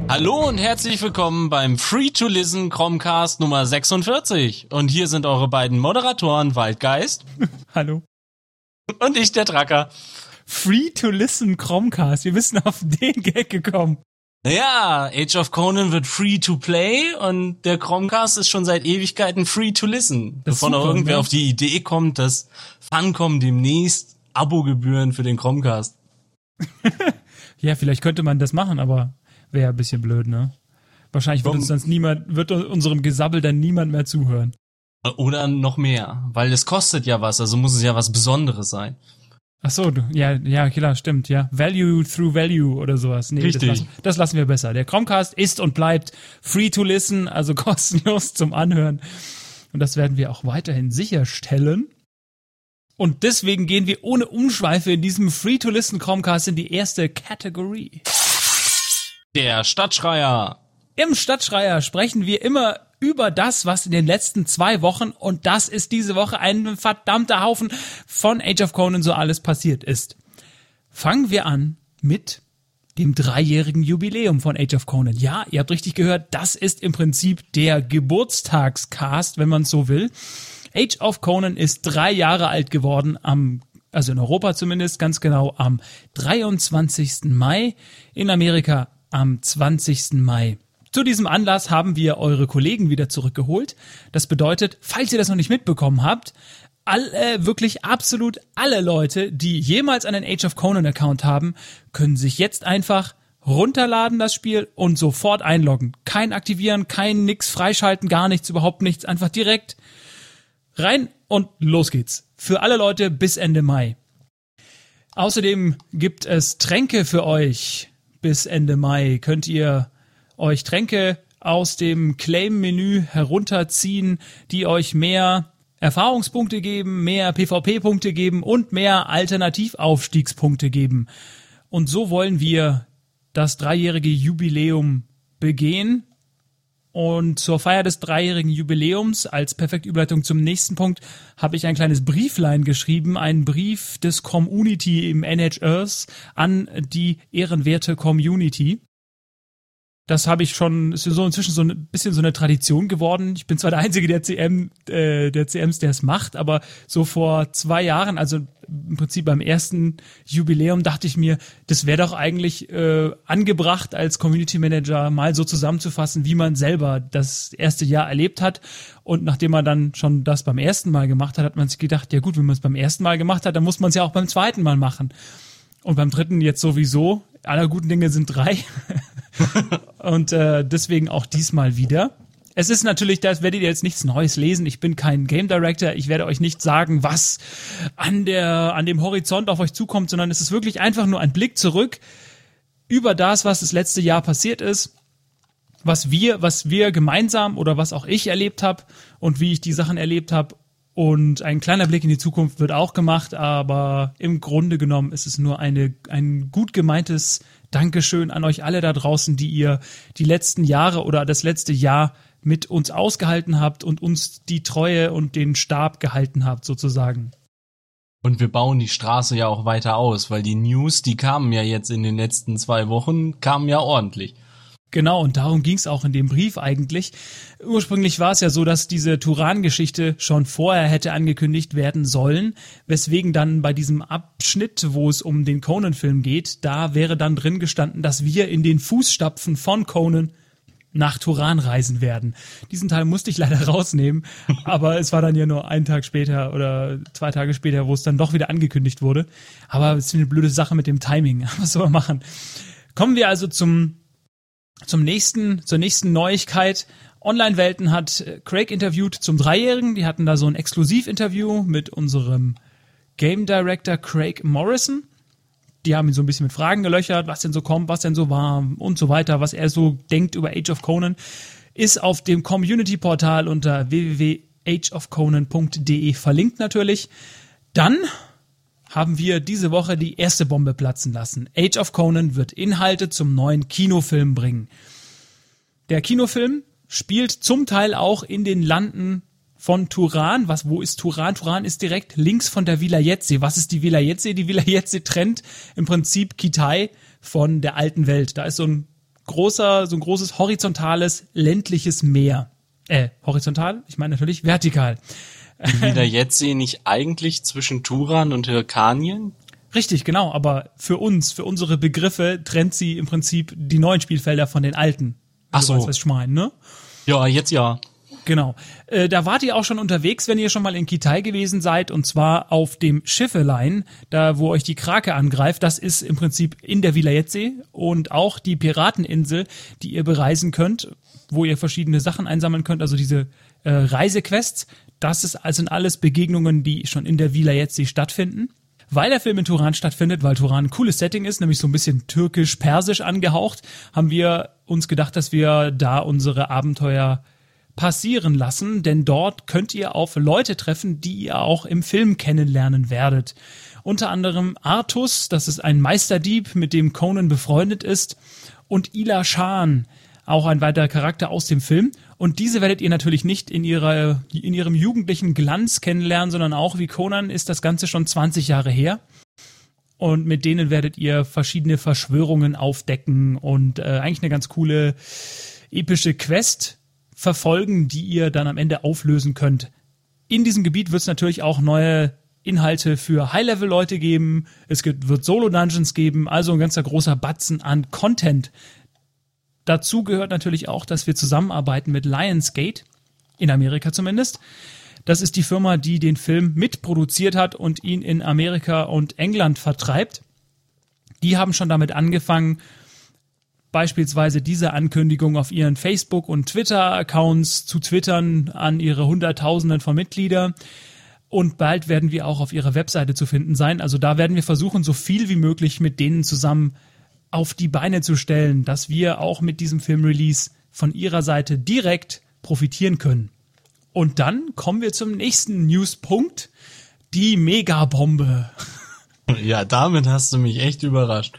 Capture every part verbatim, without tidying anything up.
Hallo und herzlich willkommen beim Free-to-Listen Chromecast Nummer sechsundvierzig. Und hier sind eure beiden Moderatoren Waldgeist. Hallo. Und ich, der Tracker. Free-to-Listen Chromecast. Wir sind auf den Gag gekommen. Naja, Age of Conan wird Free-to-Play und der Chromecast ist schon seit Ewigkeiten Free-to-Listen. Bevor noch irgendwer auf die Idee kommt, dass Funcom demnächst Abogebühren für den Chromecast. Ja, vielleicht könnte man das machen, aber wäre ein bisschen blöd, ne? Wahrscheinlich wird uns dann niemand, wird unserem Gesabbel dann niemand mehr zuhören. Oder noch mehr, weil es kostet ja was, also muss es ja was Besonderes sein. Ach so, ja, ja, klar, stimmt, ja. Value through Value oder sowas. Nee, Richtig. Das lassen, das lassen wir besser. Der Chromecast ist und bleibt free to listen, also kostenlos zum Anhören. Und das werden wir auch weiterhin sicherstellen. Und deswegen gehen wir ohne Umschweife in diesem Free-to-Listen Chromecast in die erste Kategorie. Der Stadtschreier. Im Stadtschreier sprechen wir immer über das, was in den letzten zwei Wochen, und das ist diese Woche ein verdammter Haufen, von Age of Conan so alles passiert ist. Fangen wir an mit dem dreijährigen Jubiläum von Age of Conan. Ja, ihr habt richtig gehört, das ist im Prinzip der Geburtstagscast, wenn man es so will. Age of Conan ist drei Jahre alt geworden, am, also in Europa zumindest, ganz genau am dreiundzwanzigsten Mai, in Amerika am zwanzigsten Mai. Zu diesem Anlass haben wir eure Kollegen wieder zurückgeholt. Das bedeutet, falls ihr das noch nicht mitbekommen habt, alle, wirklich absolut alle Leute, die jemals einen Age of Conan Account haben, können sich jetzt einfach runterladen, das Spiel, und sofort einloggen. Kein Aktivieren, kein nix freischalten, gar nichts, überhaupt nichts. Einfach direkt rein und los geht's. Für alle Leute bis Ende Mai. Außerdem gibt es Tränke für euch. Bis Ende Mai könnt ihr euch Tränke aus dem Claim-Menü herunterziehen, die euch mehr Erfahrungspunkte geben, mehr PvP-Punkte geben und mehr Alternativaufstiegspunkte geben. Und so wollen wir das dreijährige Jubiläum begehen. Und zur Feier des dreijährigen Jubiläums, als perfekte Überleitung zum nächsten Punkt, habe ich ein kleines Brieflein geschrieben, einen Brief des Community im N H Earth an die ehrenwerte Community. Das habe ich schon, ist so inzwischen so ein bisschen so eine Tradition geworden. Ich bin zwar der einzige der C M, äh, der C Ms, der es macht, aber so vor zwei Jahren, also im Prinzip beim ersten Jubiläum, dachte ich mir, das wäre doch eigentlich äh, angebracht, als Community Manager mal so zusammenzufassen, wie man selber das erste Jahr erlebt hat. Und nachdem man dann schon das beim ersten Mal gemacht hat, hat man sich gedacht, ja gut, wenn man es beim ersten Mal gemacht hat, dann muss man es ja auch beim zweiten Mal machen. Und beim dritten jetzt sowieso. Aller guten Dinge sind drei. Und äh, deswegen auch diesmal wieder. Es ist natürlich, das werdet ihr jetzt nichts Neues lesen. Ich bin kein Game Director. Ich werde euch nicht sagen, was an der an dem Horizont auf euch zukommt, sondern es ist wirklich einfach nur ein Blick zurück über das, was das letzte Jahr passiert ist, was wir, was wir gemeinsam oder was auch ich erlebt habe und wie ich die Sachen erlebt habe. Und ein kleiner Blick in die Zukunft wird auch gemacht, aber im Grunde genommen ist es nur eine ein gut gemeintes Dankeschön an euch alle da draußen, die ihr die letzten Jahre oder das letzte Jahr mit uns ausgehalten habt und uns die Treue und den Stab gehalten habt, sozusagen. Und wir bauen die Straße ja auch weiter aus, weil die News, die kamen ja jetzt in den letzten zwei Wochen, kamen ja ordentlich. Genau, und darum ging es auch in dem Brief eigentlich. Ursprünglich war es ja so, dass diese Turan-Geschichte schon vorher hätte angekündigt werden sollen, weswegen dann bei diesem Abschnitt, wo es um den Conan-Film geht, da wäre dann drin gestanden, dass wir in den Fußstapfen von Conan nach Turan reisen werden. Diesen Teil musste ich leider rausnehmen, aber es war dann ja nur einen Tag später oder zwei Tage später, wo es dann doch wieder angekündigt wurde. Aber es ist eine blöde Sache mit dem Timing. Was soll man machen? Kommen wir also zum Zum nächsten, zur nächsten Neuigkeit. Online-Welten hat Craig interviewt zum Dreijährigen. Die hatten da so ein Exklusivinterview mit unserem Game Director Craig Morrison. Die haben ihn so ein bisschen mit Fragen gelöchert, was denn so kommt, was denn so war und so weiter, was er so denkt über Age of Conan. Ist auf dem Community-Portal unter w w w punkt age of conan punkt d e verlinkt natürlich. Dann haben wir diese Woche die erste Bombe platzen lassen. Age of Conan wird Inhalte zum neuen Kinofilm bringen. Der Kinofilm spielt zum Teil auch in den Landen von Turan. Was, wo ist Turan? Turan ist direkt links von der Vilayet-See. Was ist die Vilayet-See? Die Vilayet-See trennt im Prinzip Kitai von der alten Welt. Da ist so ein großer, so ein großes horizontales ländliches Meer. Äh, horizontal? Ich meine natürlich vertikal. Villa Jetzi nicht eigentlich zwischen Turan und Hyrkanien? Richtig, genau, aber für uns, für unsere Begriffe trennt sie im Prinzip die neuen Spielfelder von den alten. Ach so. Du weißt, was ich meine, ne? Ja, jetzt ja. Genau. Äh, da wart ihr auch schon unterwegs, wenn ihr schon mal in Kitai gewesen seid, und zwar auf dem Schiffelein, da wo euch die Krake angreift. Das ist im Prinzip in der Villa Jetzi und auch die Pirateninsel, die ihr bereisen könnt, wo ihr verschiedene Sachen einsammeln könnt, also diese äh, Reisequests. Das ist also sind alles Begegnungen, die schon in der Villa Jetzi stattfinden. Weil der Film in Turan stattfindet, weil Turan ein cooles Setting ist, nämlich so ein bisschen türkisch-persisch angehaucht, haben wir uns gedacht, dass wir da unsere Abenteuer passieren lassen, denn dort könnt ihr auf Leute treffen, die ihr auch im Film kennenlernen werdet. Unter anderem Artus, das ist ein Meisterdieb, mit dem Conan befreundet ist, und Ila Shan, auch ein weiterer Charakter aus dem Film. Und diese werdet ihr natürlich nicht in ihrer, in ihrem jugendlichen Glanz kennenlernen, sondern auch wie Conan ist das Ganze schon zwanzig Jahre her. Und mit denen werdet ihr verschiedene Verschwörungen aufdecken und äh, eigentlich eine ganz coole, epische Quest verfolgen, die ihr dann am Ende auflösen könnt. In diesem Gebiet wird es natürlich auch neue Inhalte für High-Level-Leute geben. Es wird Solo-Dungeons geben, also ein ganzer großer Batzen an Content. Dazu gehört natürlich auch, dass wir zusammenarbeiten mit Lionsgate, in Amerika zumindest. Das ist die Firma, die den Film mitproduziert hat und ihn in Amerika und England vertreibt. Die haben schon damit angefangen, beispielsweise diese Ankündigung auf ihren Facebook- und Twitter-Accounts zu twittern an ihre Hunderttausenden von Mitgliedern. Und bald werden wir auch auf ihrer Webseite zu finden sein. Also da werden wir versuchen, so viel wie möglich mit denen zusammen auf die Beine zu stellen, dass wir auch mit diesem Filmrelease von ihrer Seite direkt profitieren können. Und dann kommen wir zum nächsten Newspunkt, die Megabombe. Ja, damit hast du mich echt überrascht.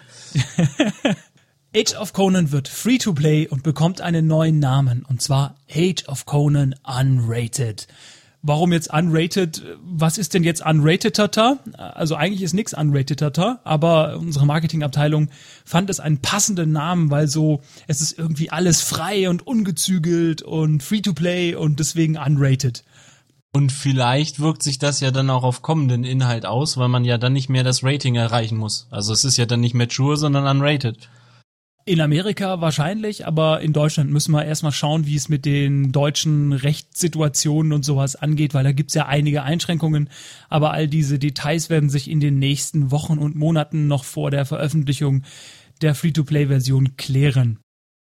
Age of Conan wird Free-to-Play und bekommt einen neuen Namen, und zwar Age of Conan Unrated. Warum jetzt unrated? Was ist denn jetzt unrated-tata? Also eigentlich ist nichts unrated-tata, aber unsere Marketingabteilung fand es einen passenden Namen, weil so, es ist irgendwie alles frei und ungezügelt und free-to-play und deswegen unrated. Und vielleicht wirkt sich das ja dann auch auf kommenden Inhalt aus, weil man ja dann nicht mehr das Rating erreichen muss. Also es ist ja dann nicht mature, sondern unrated. In Amerika wahrscheinlich, aber in Deutschland müssen wir erstmal schauen, wie es mit den deutschen Rechtssituationen und sowas angeht, weil da gibt's ja einige Einschränkungen. Aber all diese Details werden sich in den nächsten Wochen und Monaten noch vor der Veröffentlichung der Free-to-Play-Version klären.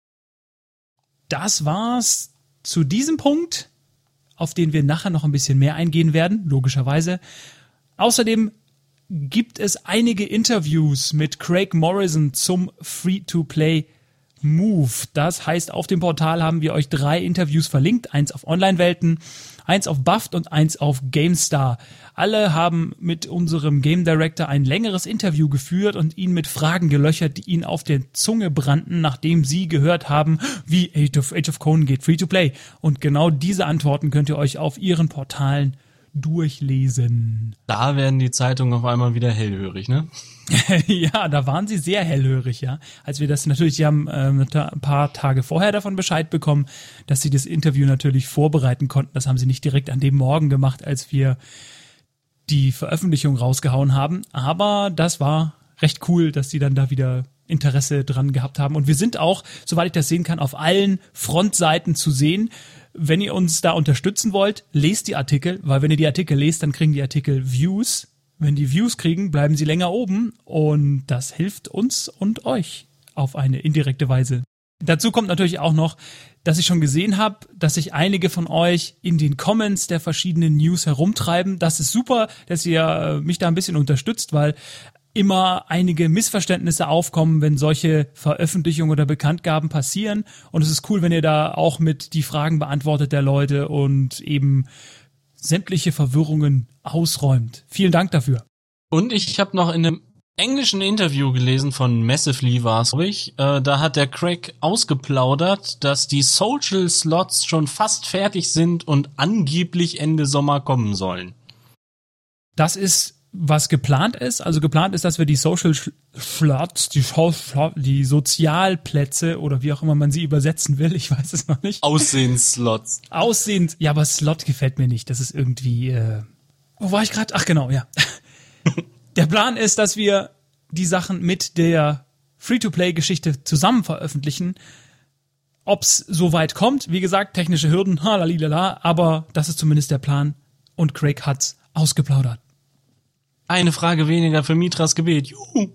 Das war's zu diesem Punkt, auf den wir nachher noch ein bisschen mehr eingehen werden, logischerweise. Außerdem gibt es einige Interviews mit Craig Morrison zum Free-to-Play-Move. Das heißt, auf dem Portal haben wir euch drei Interviews verlinkt. Eins auf Online-Welten, eins auf Buffed und eins auf GameStar. Alle haben mit unserem Game Director ein längeres Interview geführt und ihn mit Fragen gelöchert, die ihn auf der Zunge brannten, nachdem sie gehört haben, wie Age of, Age of Conan geht Free-to-Play. Und genau diese Antworten könnt ihr euch auf ihren Portalen durchlesen. Da werden die Zeitungen auf einmal wieder hellhörig, ne? Ja, da waren sie sehr hellhörig, ja. Als wir das natürlich, sie haben äh, ein paar Tage vorher davon Bescheid bekommen, dass sie das Interview natürlich vorbereiten konnten. Das haben sie nicht direkt an dem Morgen gemacht, als wir die Veröffentlichung rausgehauen haben. Aber das war recht cool, dass sie dann da wieder Interesse dran gehabt haben. Und wir sind auch, soweit ich das sehen kann, auf allen Frontseiten zu sehen. Wenn ihr uns da unterstützen wollt, lest die Artikel, weil wenn ihr die Artikel lest, dann kriegen die Artikel Views. Wenn die Views kriegen, bleiben sie länger oben und das hilft uns und euch auf eine indirekte Weise. Dazu kommt natürlich auch noch, dass ich schon gesehen habe, dass sich einige von euch in den Comments der verschiedenen News herumtreiben. Das ist super, dass ihr mich da ein bisschen unterstützt, weil immer einige Missverständnisse aufkommen, wenn solche Veröffentlichungen oder Bekanntgaben passieren. Und es ist cool, wenn ihr da auch mit die Fragen beantwortet der Leute und eben sämtliche Verwirrungen ausräumt. Vielen Dank dafür. Und ich habe noch in einem englischen Interview gelesen von Massively war's, glaube ich. Äh, da hat der Craig ausgeplaudert, dass die Social Slots schon fast fertig sind und angeblich Ende Sommer kommen sollen. Das ist was geplant ist. Also geplant ist, dass wir die Social Slots, die, die Sozialplätze oder wie auch immer man sie übersetzen will, ich weiß es noch nicht. Aussehensslots. Aussehens, ja, aber Slot gefällt mir nicht. Das ist irgendwie, äh, wo war ich gerade? Ach genau, ja. Der Plan ist, dass wir die Sachen mit der Free-to-Play-Geschichte zusammen veröffentlichen. Ob's so weit kommt, wie gesagt, technische Hürden, halalilala, aber das ist zumindest der Plan und Craig hat's ausgeplaudert. Eine Frage weniger für Mitras Gebet. Juhu.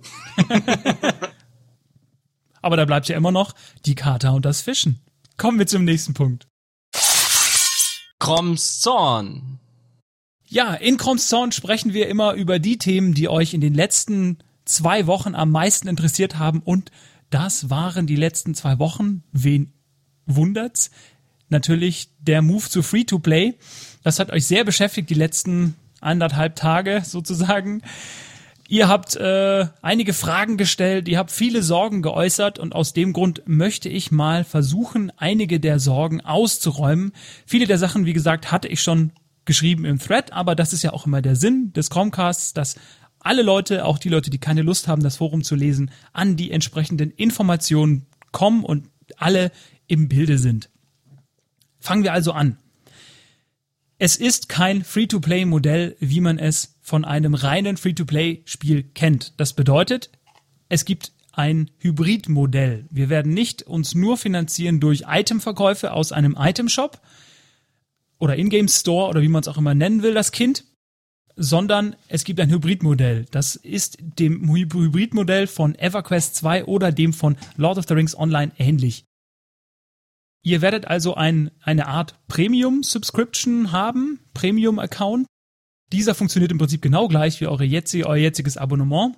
Aber da bleibt ja immer noch die Kater und das Fischen. Kommen wir zum nächsten Punkt. Chroms Zorn. Ja, in Chroms Zorn sprechen wir immer über die Themen, die euch in den letzten zwei Wochen am meisten interessiert haben. Und das waren die letzten zwei Wochen. Wen wundert's? Natürlich der Move zu Free-to-Play. Das hat euch sehr beschäftigt die letzten anderthalb Tage sozusagen. Ihr habt äh, einige Fragen gestellt, ihr habt viele Sorgen geäußert und aus dem Grund möchte ich mal versuchen, einige der Sorgen auszuräumen. Viele der Sachen, wie gesagt, hatte ich schon geschrieben im Thread, aber das ist ja auch immer der Sinn des Chromcasts, dass alle Leute, auch die Leute, die keine Lust haben, das Forum zu lesen, an die entsprechenden Informationen kommen und alle im Bilde sind. Fangen wir also an. Es ist kein Free-to-Play-Modell, wie man es von einem reinen Free-to-Play-Spiel kennt. Das bedeutet, es gibt ein Hybrid-Modell. Wir werden nicht uns nur finanzieren durch Itemverkäufe aus einem Item-Shop oder In-Game-Store oder wie man es auch immer nennen will, das Kind, sondern es gibt ein Hybrid-Modell. Das ist dem Hybrid-Modell von EverQuest zwei oder dem von Lord of the Rings Online ähnlich. Ihr werdet also ein, eine Art Premium-Subscription haben, Premium-Account. Dieser funktioniert im Prinzip genau gleich wie eure jetzige, euer jetziges Abonnement.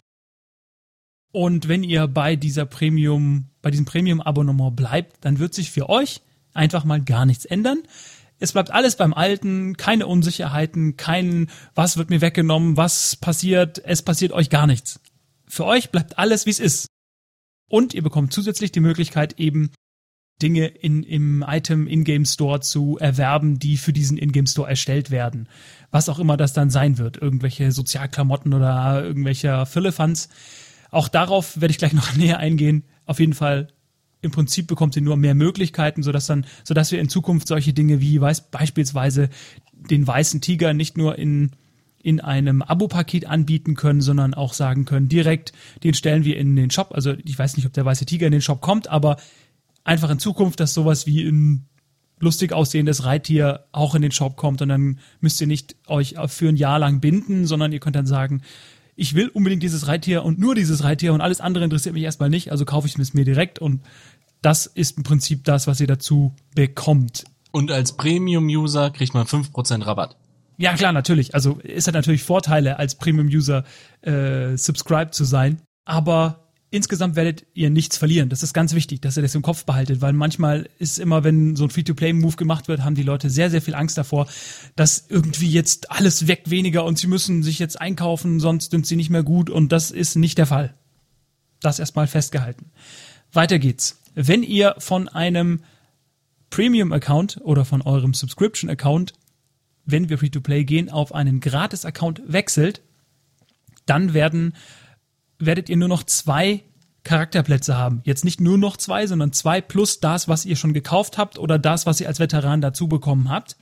Und wenn ihr bei dieser Premium, bei diesem Premium-Abonnement bleibt, dann wird sich für euch einfach mal gar nichts ändern. Es bleibt alles beim Alten, keine Unsicherheiten, kein was wird mir weggenommen, was passiert, es passiert euch gar nichts. Für euch bleibt alles, wie es ist. Und ihr bekommt zusätzlich die Möglichkeit, eben Dinge in, im Item In-Game Store zu erwerben, die für diesen In-Game Store erstellt werden. Was auch immer das dann sein wird. Irgendwelche Sozialklamotten oder irgendwelcher Firlefanz. Auch darauf werde ich gleich noch näher eingehen. Auf jeden Fall, im Prinzip bekommt ihr nur mehr Möglichkeiten, sodass dann, sodass wir in Zukunft solche Dinge wie weiß, beispielsweise den weißen Tiger nicht nur in, in einem Abo-Paket anbieten können, sondern auch sagen können, direkt, den stellen wir in den Shop. Also ich weiß nicht, ob der weiße Tiger in den Shop kommt, aber einfach in Zukunft, dass sowas wie ein lustig aussehendes Reittier auch in den Shop kommt und dann müsst ihr nicht euch für ein Jahr lang binden, sondern ihr könnt dann sagen, ich will unbedingt dieses Reittier und nur dieses Reittier und alles andere interessiert mich erstmal nicht, also kaufe ich es mir direkt und das ist im Prinzip das, was ihr dazu bekommt. Und als Premium-User kriegt man fünf Prozent Rabatt. Ja klar, natürlich. Also es hat natürlich Vorteile, als Premium-User äh, subscribed zu sein, aber insgesamt werdet ihr nichts verlieren. Das ist ganz wichtig, dass ihr das im Kopf behaltet, weil manchmal ist immer, wenn so ein Free-to-Play-Move gemacht wird, haben die Leute sehr, sehr viel Angst davor, dass irgendwie jetzt alles weg weniger und sie müssen sich jetzt einkaufen, sonst sind sie nicht mehr gut und das ist nicht der Fall. Das erstmal festgehalten. Weiter geht's. Wenn ihr von einem Premium-Account oder von eurem Subscription-Account, wenn wir Free-to-Play gehen, auf einen Gratis-Account wechselt, dann werden werdet ihr nur noch zwei Charakterplätze haben. Jetzt nicht nur noch zwei, sondern zwei plus das, was ihr schon gekauft habt oder das, was ihr als Veteran dazu bekommen habt.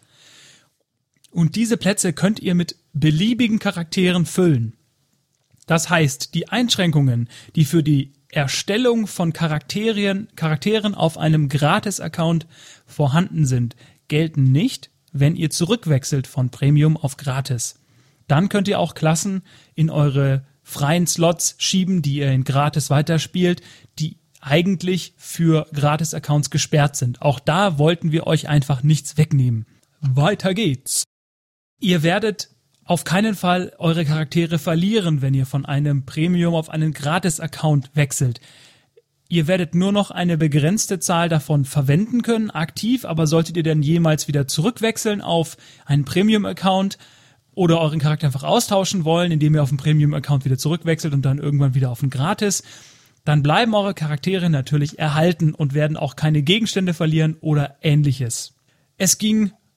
Und diese Plätze könnt ihr mit beliebigen Charakteren füllen. Das heißt, die Einschränkungen, die für die Erstellung von Charakteren, Charakteren auf einem Gratis-Account vorhanden sind, gelten nicht, wenn ihr zurückwechselt von Premium auf Gratis. Dann könnt ihr auch Klassen in eure freien Slots schieben, die ihr in Gratis weiterspielt, die eigentlich für Gratis-Accounts gesperrt sind. Auch da wollten wir euch einfach nichts wegnehmen. Weiter geht's. Ihr werdet auf keinen Fall eure Charaktere verlieren, wenn ihr von einem Premium auf einen Gratis-Account wechselt. Ihr werdet nur noch eine begrenzte Zahl davon verwenden können, aktiv, aber solltet ihr dann jemals wieder zurückwechseln auf einen Premium-Account, oder euren Charakter einfach austauschen wollen, indem ihr auf den Premium-Account wieder zurückwechselt und dann irgendwann wieder auf den Gratis, dann bleiben eure Charaktere natürlich erhalten und werden auch keine Gegenstände verlieren oder ähnliches. Es ging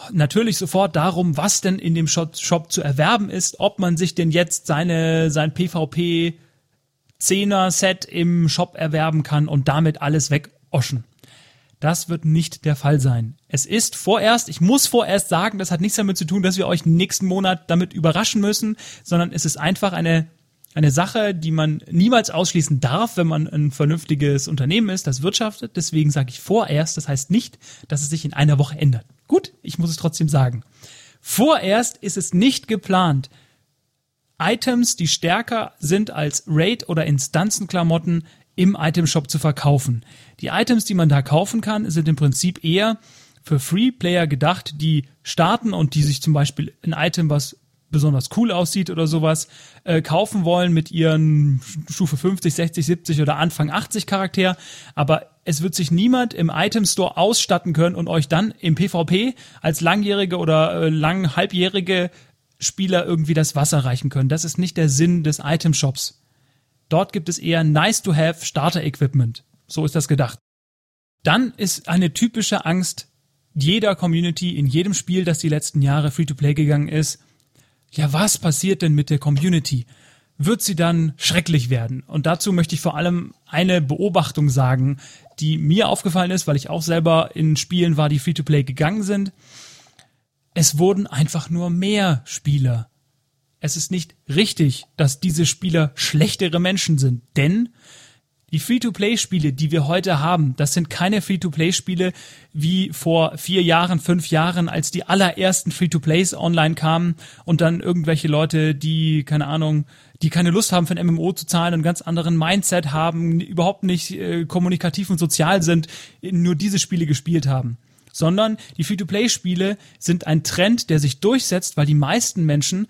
natürlich sofort darum, was denn in dem Shop, Shop zu erwerben ist, ob man sich denn jetzt seine sein PvP Zehner-Set im Shop erwerben kann und damit alles wegoschen. Das wird nicht der Fall sein. Es ist vorerst, ich muss vorerst sagen, das hat nichts damit zu tun, dass wir euch nächsten Monat damit überraschen müssen, sondern es ist einfach eine, eine Sache, die man niemals ausschließen darf, wenn man ein vernünftiges Unternehmen ist, das wirtschaftet. Deswegen sage ich vorerst, das heißt nicht, dass es sich in einer Woche ändert. Gut, ich muss es trotzdem sagen. Vorerst ist es nicht geplant, Items, die stärker sind als Raid- oder Instanzenklamotten, im Itemshop zu verkaufen. Die Items, die man da kaufen kann, sind im Prinzip eher für Free-Player gedacht, die starten und die sich zum Beispiel ein Item, was besonders cool aussieht oder sowas, äh, kaufen wollen mit ihren Stufe fünfzig, sechzig, siebzig oder Anfang achtzig Charakter. Aber es wird sich niemand im Item Store ausstatten können und euch dann im PvP als langjährige oder äh, lang halbjährige Spieler irgendwie das Wasser reichen können. Das ist nicht der Sinn des Item-Shops. Dort gibt es eher nice-to-have Starter-Equipment. So ist das gedacht. Dann ist eine typische Angst jeder Community in jedem Spiel, das die letzten Jahre Free-to-Play gegangen ist. Ja, was passiert denn mit der Community? Wird sie dann schrecklich werden? Und dazu möchte ich vor allem eine Beobachtung sagen, die mir aufgefallen ist, weil ich auch selber in Spielen war, die Free-to-Play gegangen sind. Es wurden einfach nur mehr Spieler. Es ist nicht richtig, dass diese Spieler schlechtere Menschen sind, denn die Free-to-Play-Spiele, die wir heute haben, das sind keine Free-to-Play-Spiele wie vor vier Jahren, fünf Jahren, als die allerersten Free-to-Plays online kamen und dann irgendwelche Leute, die, keine Ahnung, die keine Lust haben für ein M M O zu zahlen und einen ganz anderen Mindset haben, überhaupt nicht äh, kommunikativ und sozial sind, nur diese Spiele gespielt haben. Sondern die Free-to-Play-Spiele sind ein Trend, der sich durchsetzt, weil die meisten Menschen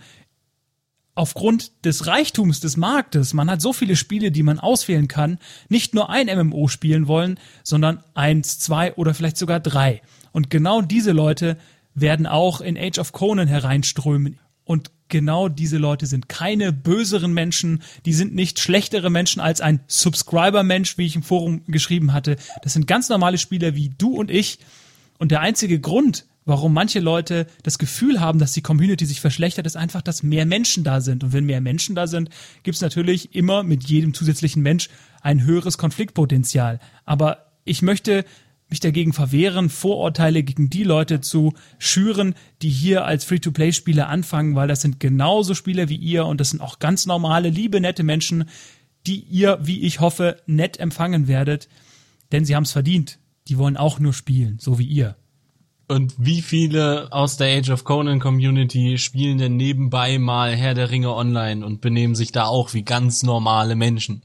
aufgrund des Reichtums des Marktes, man hat so viele Spiele, die man auswählen kann, nicht nur ein M M O spielen wollen, sondern eins, zwei oder vielleicht sogar drei. Und genau diese Leute werden auch in Age of Conan hereinströmen. Und genau diese Leute sind keine böseren Menschen, die sind nicht schlechtere Menschen als ein Subscriber-Mensch, wie ich im Forum geschrieben hatte. Das sind ganz normale Spieler wie du und ich. Und der einzige Grund, warum manche Leute das Gefühl haben, dass die Community sich verschlechtert, ist einfach, dass mehr Menschen da sind. Und wenn mehr Menschen da sind, gibt es natürlich immer mit jedem zusätzlichen Mensch ein höheres Konfliktpotenzial. Aber ich möchte mich dagegen verwehren, Vorurteile gegen die Leute zu schüren, die hier als Free-to-Play-Spieler anfangen, weil das sind genauso Spieler wie ihr und das sind auch ganz normale, liebe, nette Menschen, die ihr, wie ich hoffe, nett empfangen werdet. Denn sie haben es verdient. Die wollen auch nur spielen, so wie ihr. Und wie viele aus der Age of Conan Community spielen denn nebenbei mal Herr der Ringe online und benehmen sich da auch wie ganz normale Menschen?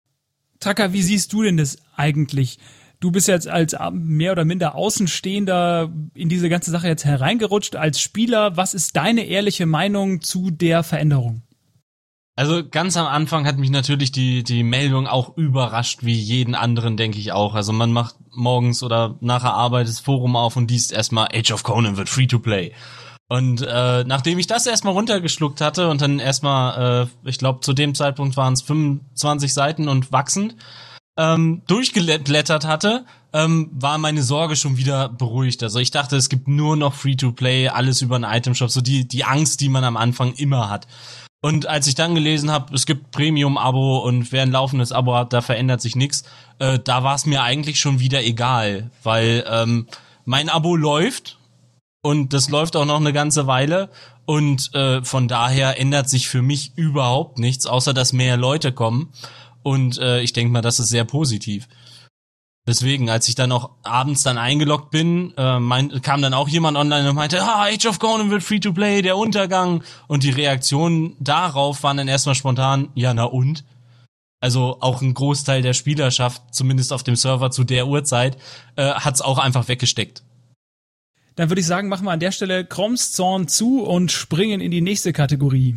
Taka, wie siehst du denn das eigentlich? Du bist jetzt als mehr oder minder Außenstehender in diese ganze Sache jetzt hereingerutscht als Spieler. Was ist deine ehrliche Meinung zu der Veränderung? Also ganz am Anfang hat mich natürlich die die Meldung auch überrascht, wie jeden anderen, denke ich auch. Also man macht morgens oder nach der Arbeit das Forum auf und liest erstmal, Age of Conan wird Free-to-Play. Und äh, nachdem ich das erstmal runtergeschluckt hatte und dann erstmal, äh, ich glaube zu dem Zeitpunkt waren es fünfundzwanzig Seiten und wachsend, ähm, durchgeblättert hatte, ähm, war meine Sorge schon wieder beruhigt. Also ich dachte, es gibt nur noch Free-to-Play, alles über einen Itemshop, so die die Angst, die man am Anfang immer hat. Und als ich dann gelesen habe, es gibt Premium-Abo und wer ein laufendes Abo hat, da verändert sich nichts, äh, da war es mir eigentlich schon wieder egal, weil ähm, mein Abo läuft und das läuft auch noch eine ganze Weile und äh, von daher ändert sich für mich überhaupt nichts, außer dass mehr Leute kommen und äh, ich denke mal, das ist sehr positiv. Deswegen, als ich dann auch abends dann eingeloggt bin, äh, mein, kam dann auch jemand online und meinte, ah, Age of Conan wird Free-to-Play, der Untergang. Und die Reaktionen darauf waren dann erstmal spontan, ja, na und? Also auch ein Großteil der Spielerschaft, zumindest auf dem Server zu der Uhrzeit, äh, hat's auch einfach weggesteckt. Dann würde ich sagen, machen wir an der Stelle Kroms Zorn zu und springen in die nächste Kategorie.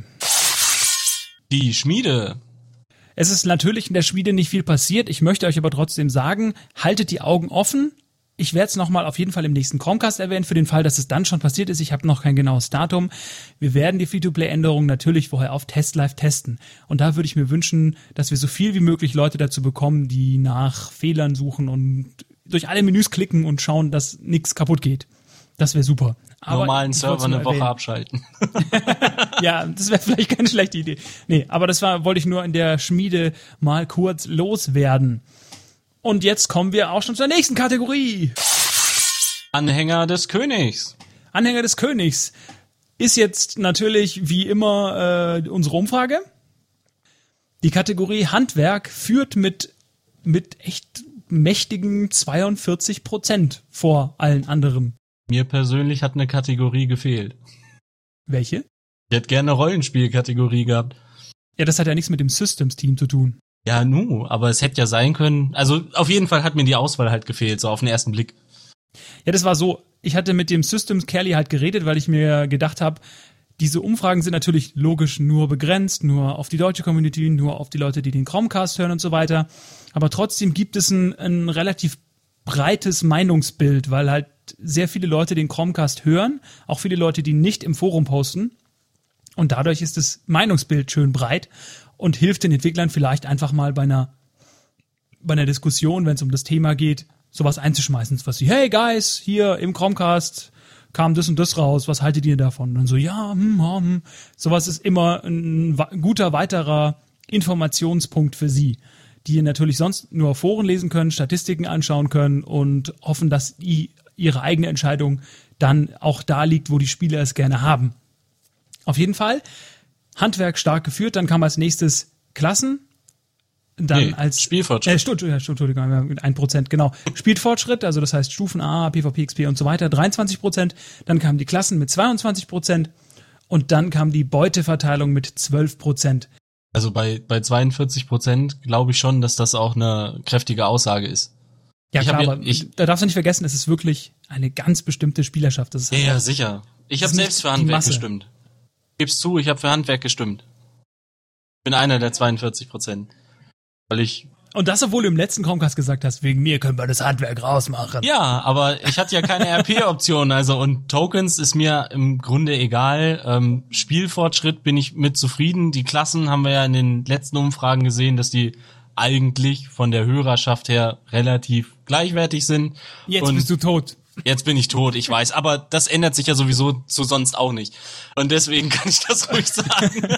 Die Schmiede. Es ist natürlich in der Schmiede nicht viel passiert. Ich möchte euch aber trotzdem sagen, haltet die Augen offen. Ich werde es nochmal auf jeden Fall im nächsten Chromecast erwähnen, für den Fall, dass es dann schon passiert ist. Ich habe noch kein genaues Datum. Wir werden die Free-to-Play-Änderungen natürlich vorher auf TestLive testen. Und da würde ich mir wünschen, dass wir so viel wie möglich Leute dazu bekommen, die nach Fehlern suchen und durch alle Menüs klicken und schauen, dass nichts kaputt geht. Das wäre super. Aber normalen ich Server wollt's nur eine Woche erwähnen. abschalten. Ja, das wäre vielleicht keine schlechte Idee. Nee, aber das war, wollte ich nur in der Schmiede mal kurz loswerden. Und jetzt kommen wir auch schon zur nächsten Kategorie. Anhänger des Königs. Anhänger des Königs ist jetzt natürlich wie immer äh, unsere Umfrage. Die Kategorie Handwerk führt mit, mit echt mächtigen zweiundvierzig Prozent vor allen anderen. Mir persönlich hat eine Kategorie gefehlt. Welche? Ich hätte gerne eine Rollenspielkategorie gehabt. Ja, das hat ja nichts mit dem Systems-Team zu tun. Ja, nu, aber es hätte ja sein können. Also auf jeden Fall hat mir die Auswahl halt gefehlt, so auf den ersten Blick. Ja, das war so, ich hatte mit dem Systems Kelly halt geredet, weil ich mir gedacht habe, diese Umfragen sind natürlich logisch nur begrenzt, nur auf die deutsche Community, nur auf die Leute, die den Chromecast hören und so weiter. Aber trotzdem gibt es ein, ein relativ breites Meinungsbild, weil halt sehr viele Leute den Chromecast hören, auch viele Leute, die nicht im Forum posten. Und dadurch ist das Meinungsbild schön breit und hilft den Entwicklern vielleicht einfach mal bei einer, bei einer Diskussion, wenn es um das Thema geht, sowas einzuschmeißen. Was wie, hey guys, hier im Chromecast kam das und das raus, was haltet ihr davon? Und dann so, ja, hm, hm. Sowas ist immer ein guter weiterer Informationspunkt für sie, die ihr natürlich sonst nur auf Foren lesen können, Statistiken anschauen können und hoffen, dass die, ihre eigene Entscheidung dann auch da liegt, wo die Spieler es gerne haben. Auf jeden Fall, Handwerk stark geführt, dann kam als nächstes Klassen, dann nee, als Spielfortschritt. Äh, Stu- ja, Entschuldigung, mit ein Prozent, genau. Spielfortschritt, also das heißt Stufen A, PvP, X P und so weiter, dreiundzwanzig Prozent. Dann kamen die Klassen mit zweiundzwanzig Prozent und dann kam die Beuteverteilung mit zwölf Prozent. Also bei, bei zweiundvierzig Prozent glaube ich schon, dass das auch eine kräftige Aussage ist. Ja, ich klar, hab ja, aber ich, da darfst du nicht vergessen, es ist wirklich eine ganz bestimmte Spielerschaft. Das ist ja, halt ja, auch- sicher. Ich das habe ist selbst nicht für die Handwerk Masse. gestimmt. Gib's zu, ich habe für Handwerk gestimmt. Ich bin einer der zweiundvierzig Prozent. Weil ich... Und das, obwohl du im letzten Chromecast gesagt hast, wegen mir können wir das Handwerk rausmachen. Ja, aber ich hatte ja keine R P-Option, also und Tokens ist mir im Grunde egal. Ähm, Spielfortschritt bin ich mit zufrieden. Die Klassen haben wir ja in den letzten Umfragen gesehen, dass die eigentlich von der Hörerschaft her relativ gleichwertig sind. Jetzt und bist du tot. Jetzt bin ich tot, ich weiß, aber das ändert sich ja sowieso zu sonst auch nicht. Und deswegen kann ich das ruhig sagen.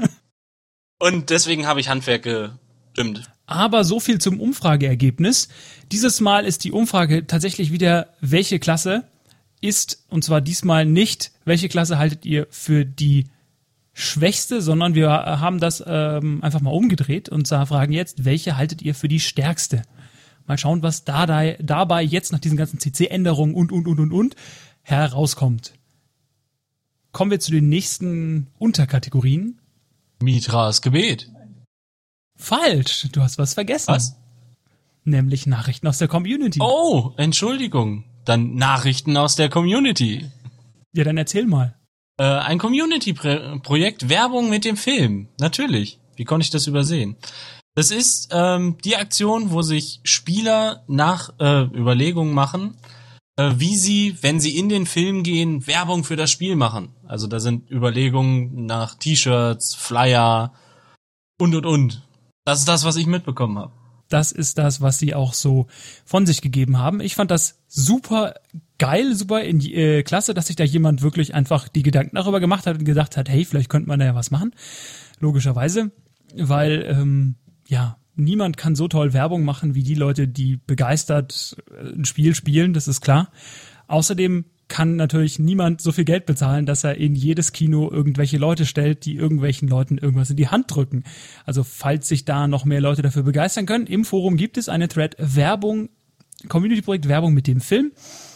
Und deswegen habe ich Handwerk gestimmt. Aber so viel zum Umfrageergebnis. Dieses Mal ist die Umfrage tatsächlich wieder, welche Klasse ist, und zwar diesmal nicht, welche Klasse haltet ihr für die schwächste, sondern wir haben das ähm, einfach mal umgedreht und fragen jetzt, welche haltet ihr für die stärkste? Mal schauen, was da, da dabei jetzt nach diesen ganzen C C-Änderungen und, und, und, und, und herauskommt. Kommen wir zu den nächsten Unterkategorien. Mitras Gebet. Falsch, du hast was vergessen. Was? Nämlich Nachrichten aus der Community. Oh, Entschuldigung. Dann Nachrichten aus der Community. Ja, dann erzähl mal. Äh, ein Community-Projekt, Werbung mit dem Film. Natürlich. Wie konnte ich das übersehen? Das ist ähm, die Aktion, wo sich Spieler nach äh, Überlegungen machen, äh, wie sie, wenn sie in den Film gehen, Werbung für das Spiel machen. Also da sind Überlegungen nach T-Shirts, Flyer und, und, und. Das ist das, was ich mitbekommen habe. Das ist das, was sie auch so von sich gegeben haben. Ich fand das super geil, super in, äh, klasse, dass sich da jemand wirklich einfach die Gedanken darüber gemacht hat und gedacht hat, hey, vielleicht könnte man da ja was machen. Logischerweise, weil ähm, ja, niemand kann so toll Werbung machen wie die Leute, die begeistert ein Spiel spielen, das ist klar. Außerdem kann natürlich niemand so viel Geld bezahlen, dass er in jedes Kino irgendwelche Leute stellt, die irgendwelchen Leuten irgendwas in die Hand drücken. Also falls sich da noch mehr Leute dafür begeistern können, im Forum gibt es eine Thread Werbung, Community-Projekt Werbung mit dem Film,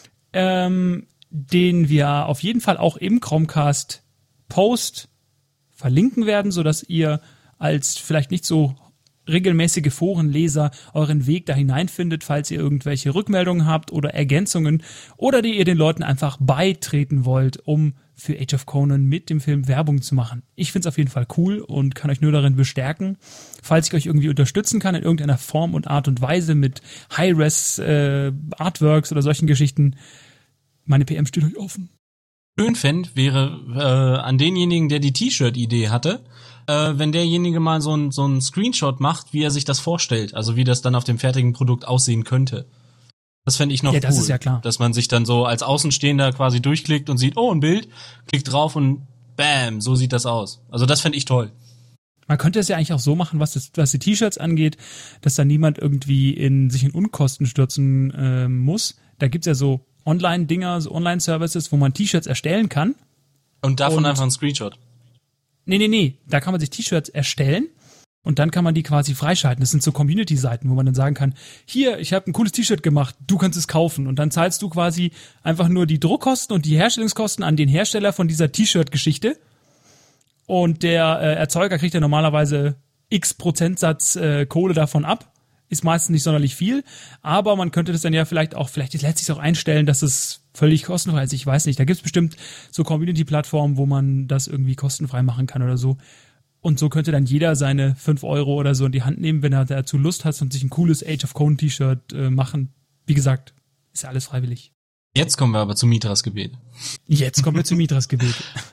ähm, den wir auf jeden Fall auch im Chromecast Post verlinken werden, sodass ihr als vielleicht nicht so regelmäßige Forenleser euren Weg da hineinfindet, falls ihr irgendwelche Rückmeldungen habt oder Ergänzungen oder die ihr den Leuten einfach beitreten wollt, um für Age of Conan mit dem Film Werbung zu machen. Ich find's auf jeden Fall cool und kann euch nur darin bestärken. Falls ich euch irgendwie unterstützen kann in irgendeiner Form und Art und Weise mit High-Res äh, Artworks oder solchen Geschichten, meine P M steht euch offen. Schön fänd wäre äh, an denjenigen, der die T-Shirt-Idee hatte, äh, wenn derjenige mal so ein so ein Screenshot macht, wie er sich das vorstellt, also wie das dann auf dem fertigen Produkt aussehen könnte. Das fände ich noch ja, das cool. Ist ja klar. Dass man sich dann so als Außenstehender quasi durchklickt und sieht, oh, ein Bild, klickt drauf und bam, so sieht das aus. Also das fände ich toll. Man könnte es ja eigentlich auch so machen, was, das, was die T-Shirts angeht, dass da niemand irgendwie in sich in Unkosten stürzen äh, muss. Da gibt's ja so Online-Dinger, so Online-Services, wo man T-Shirts erstellen kann. Und davon und, einfach einen Screenshot. Nee, nee, nee. Da kann man sich T-Shirts erstellen und dann kann man die quasi freischalten. Das sind so Community-Seiten, wo man dann sagen kann, hier, ich habe ein cooles T-Shirt gemacht, du kannst es kaufen. Und dann zahlst du quasi einfach nur die Druckkosten und die Herstellungskosten an den Hersteller von dieser T-Shirt-Geschichte. Und der äh, Erzeuger kriegt ja normalerweise x Prozentsatz äh, Kohle davon ab. Ist meistens nicht sonderlich viel. Aber man könnte das dann ja vielleicht auch, vielleicht lässt sich auch einstellen, dass es völlig kostenfrei ist. Ich weiß nicht. Da gibt's bestimmt so Community-Plattformen, wo man das irgendwie kostenfrei machen kann oder so. Und so könnte dann jeder seine fünf Euro oder so in die Hand nehmen, wenn er dazu Lust hat und sich ein cooles Age of Conan T-Shirt äh, machen. Wie gesagt, ist ja alles freiwillig. Jetzt kommen wir aber zu Mitras Gebet. Jetzt kommen wir zu Mitras Gebet.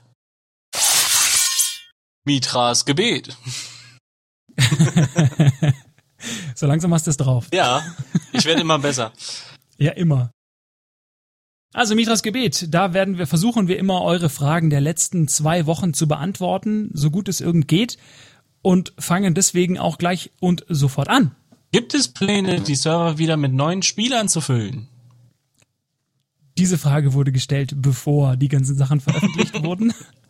Mitras Gebet. So langsam hast du es drauf. Ja, ich werde immer besser. Ja, immer. Also Mitras Gebet, da werden wir versuchen wir immer eure Fragen der letzten zwei Wochen zu beantworten, so gut es irgend geht, und fangen deswegen auch gleich und sofort an. Gibt es Pläne, die Server wieder mit neuen Spielern zu füllen? Diese Frage wurde gestellt, bevor die ganzen Sachen veröffentlicht wurden.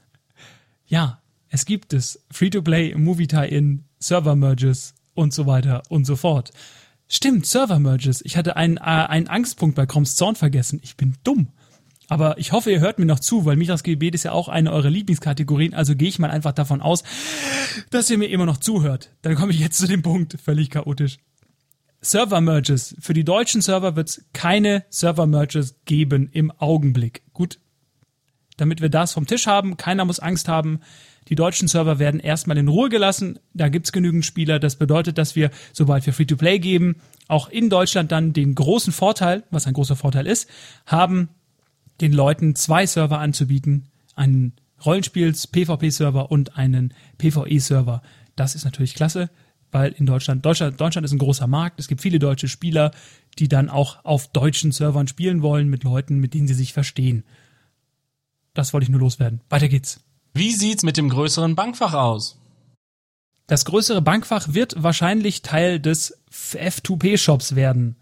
Ja, es gibt es. Free-to-Play, Movie-Tie-In, Server-Merges und so weiter und so fort. Stimmt, Server-Merges. Ich hatte einen, äh, einen Angstpunkt bei Kroms Zorn vergessen. Ich bin dumm. Aber ich hoffe, ihr hört mir noch zu, weil Mitras Gebet ist ja auch eine eurer Lieblingskategorien. Also gehe ich mal einfach davon aus, dass ihr mir immer noch zuhört. Dann komme ich jetzt zu dem Punkt. Völlig chaotisch. Server-Merges. Für die deutschen Server wird es keine Server-Merges geben im Augenblick. Gut, damit wir das vom Tisch haben. Keiner muss Angst haben. Die deutschen Server werden erstmal in Ruhe gelassen. Da gibt's genügend Spieler. Das bedeutet, dass wir, sobald wir Free-to-Play geben, auch in Deutschland dann den großen Vorteil, was ein großer Vorteil ist, haben, den Leuten zwei Server anzubieten. Einen Rollenspiels-P V P-Server und einen P V E-Server. Das ist natürlich klasse, weil in Deutschland, Deutschland, Deutschland ist ein großer Markt. Es gibt viele deutsche Spieler, die dann auch auf deutschen Servern spielen wollen mit Leuten, mit denen sie sich verstehen. Das wollte ich nur loswerden. Weiter geht's. Wie sieht's mit dem größeren Bankfach aus? Das größere Bankfach wird wahrscheinlich Teil des F zwei P-Shops werden.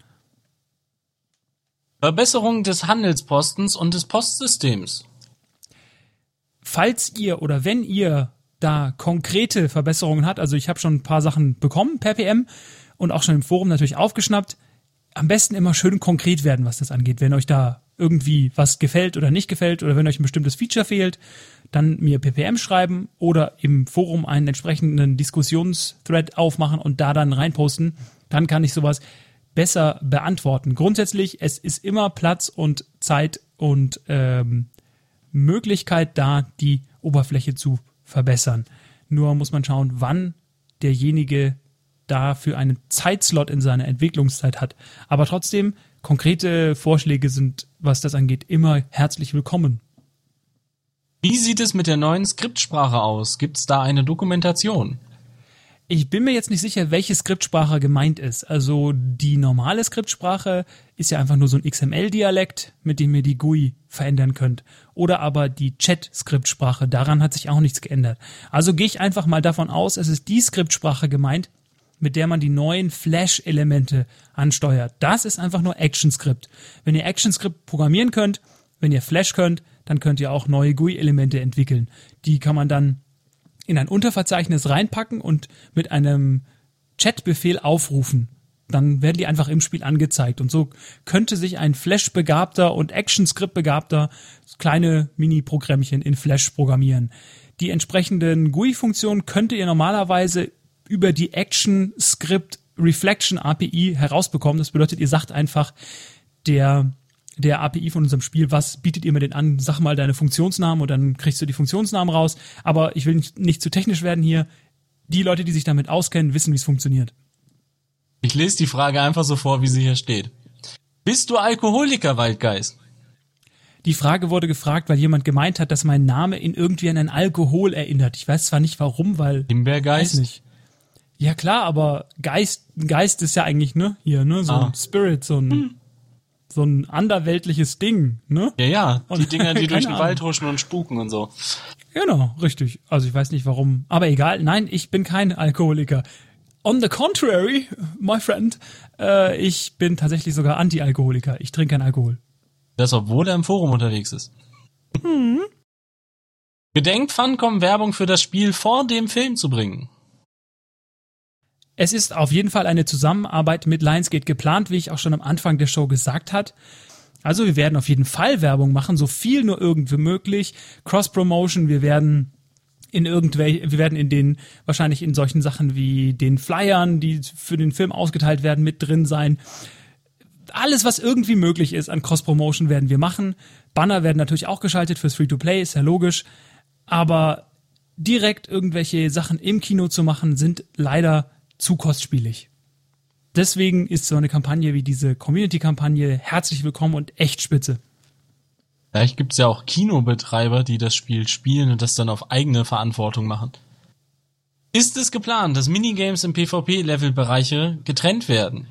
Verbesserung des Handelspostens und des Postsystems. Falls ihr oder wenn ihr da konkrete Verbesserungen habt, also ich habe schon ein paar Sachen bekommen per P M und auch schon im Forum natürlich aufgeschnappt, am besten immer schön konkret werden, was das angeht. Wenn euch da irgendwie was gefällt oder nicht gefällt oder wenn euch ein bestimmtes Feature fehlt, dann mir per P M schreiben oder im Forum einen entsprechenden Diskussionsthread aufmachen und da dann reinposten. Dann kann ich sowas besser beantworten. Grundsätzlich, es ist immer Platz und Zeit und ähm, Möglichkeit da, die Oberfläche zu verbessern. Nur muss man schauen, wann derjenige dafür einen Zeitslot in seiner Entwicklungszeit hat. Aber trotzdem, konkrete Vorschläge sind, was das angeht, immer herzlich willkommen. Wie sieht es mit der neuen Skriptsprache aus? Gibt es da eine Dokumentation? Ich bin mir jetzt nicht sicher, welche Skriptsprache gemeint ist. Also die normale Skriptsprache ist ja einfach nur so ein X M L-Dialekt, mit dem ihr die G U I verändern könnt. Oder aber die Chat-Skriptsprache, daran hat sich auch nichts geändert. Also gehe ich einfach mal davon aus, es ist die Skriptsprache gemeint, mit der man die neuen Flash-Elemente ansteuert. Das ist einfach nur ActionScript. Wenn ihr ActionScript programmieren könnt, wenn ihr Flash könnt, dann könnt ihr auch neue G U I-Elemente entwickeln. Die kann man dann in ein Unterverzeichnis reinpacken und mit einem Chat-Befehl aufrufen. Dann werden die einfach im Spiel angezeigt. Und so könnte sich ein Flash-Begabter und ActionScript-Begabter kleine Mini-Programmchen in Flash programmieren. Die entsprechenden G U I-Funktionen könnt ihr normalerweise über die ActionScript Reflection A P I herausbekommen. Das bedeutet, ihr sagt einfach der der A P I von unserem Spiel, was bietet ihr mir denn an? Sag mal deine Funktionsnamen und dann kriegst du die Funktionsnamen raus. Aber ich will nicht, nicht zu technisch werden hier. Die Leute, die sich damit auskennen, wissen, wie es funktioniert. Ich lese die Frage einfach so vor, wie sie hier steht. Bist du Alkoholiker, Waldgeist? Die Frage wurde gefragt, weil jemand gemeint hat, dass mein Name ihn irgendwie an ein Alkohol erinnert. Ich weiß zwar nicht warum, weil... Himbeergeist? Weiß nicht. Ja klar, aber Geist, Geist ist ja eigentlich, ne, hier, ne, so ah. ein Spirit, so ein... Hm. so ein anderweltliches Ding, ne? Ja, ja, die Und- Dinger, die durch den keine Wald huschen und spuken und so. Genau, richtig. Also ich weiß nicht warum, aber egal. Nein, ich bin kein Alkoholiker. On the contrary, my friend, äh, ich bin tatsächlich sogar Anti-Alkoholiker. Ich trinke keinen Alkohol. Das, obwohl er im Forum unterwegs ist. Hm. Gedenkt Funcom Werbung für das Spiel vor dem Film zu bringen. Es ist auf jeden Fall eine Zusammenarbeit mit Lionsgate geplant, wie ich auch schon am Anfang der Show gesagt hat. Also wir werden auf jeden Fall Werbung machen, so viel nur irgendwie möglich. Cross-Promotion, wir werden in irgendwelche, wir werden in den, wahrscheinlich in solchen Sachen wie den Flyern, die für den Film ausgeteilt werden, mit drin sein. Alles, was irgendwie möglich ist an Cross-Promotion, werden wir machen. Banner werden natürlich auch geschaltet fürs Free-to-Play, ist ja logisch. Aber direkt irgendwelche Sachen im Kino zu machen, sind leider zu kostspielig. Deswegen ist so eine Kampagne wie diese Community-Kampagne herzlich willkommen und echt spitze. Vielleicht gibt's ja auch Kinobetreiber, die das Spiel spielen und das dann auf eigene Verantwortung machen. Ist es geplant, dass Minigames im PvP-Level-Bereiche getrennt werden?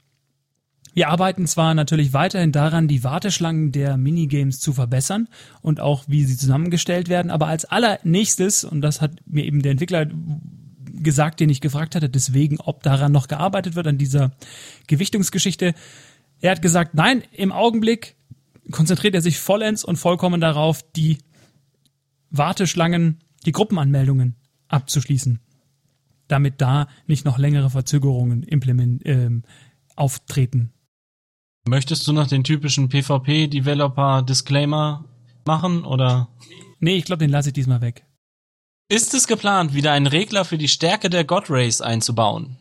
Wir arbeiten zwar natürlich weiterhin daran, die Warteschlangen der Minigames zu verbessern und auch, wie sie zusammengestellt werden, aber als allernächstes, und das hat mir eben der Entwickler gesagt, den ich gefragt hatte, deswegen, ob daran noch gearbeitet wird, an dieser Gewichtungsgeschichte. Er hat gesagt, nein, im Augenblick konzentriert er sich vollends und vollkommen darauf, die Warteschlangen, die Gruppenanmeldungen abzuschließen, damit da nicht noch längere Verzögerungen implement, äh, auftreten. Möchtest du noch den typischen PvP-Developer-Disclaimer machen, oder? Nee, ich glaube, den lasse ich diesmal weg. Ist es geplant, wieder einen Regler für die Stärke der God Rays einzubauen?